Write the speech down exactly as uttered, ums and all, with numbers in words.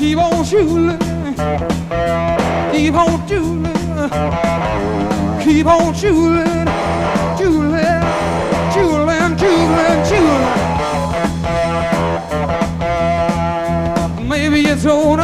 keep on shooting, keep on shooting, keep on shooting, shooting, shooting, shooting, shooting. Maybe you don't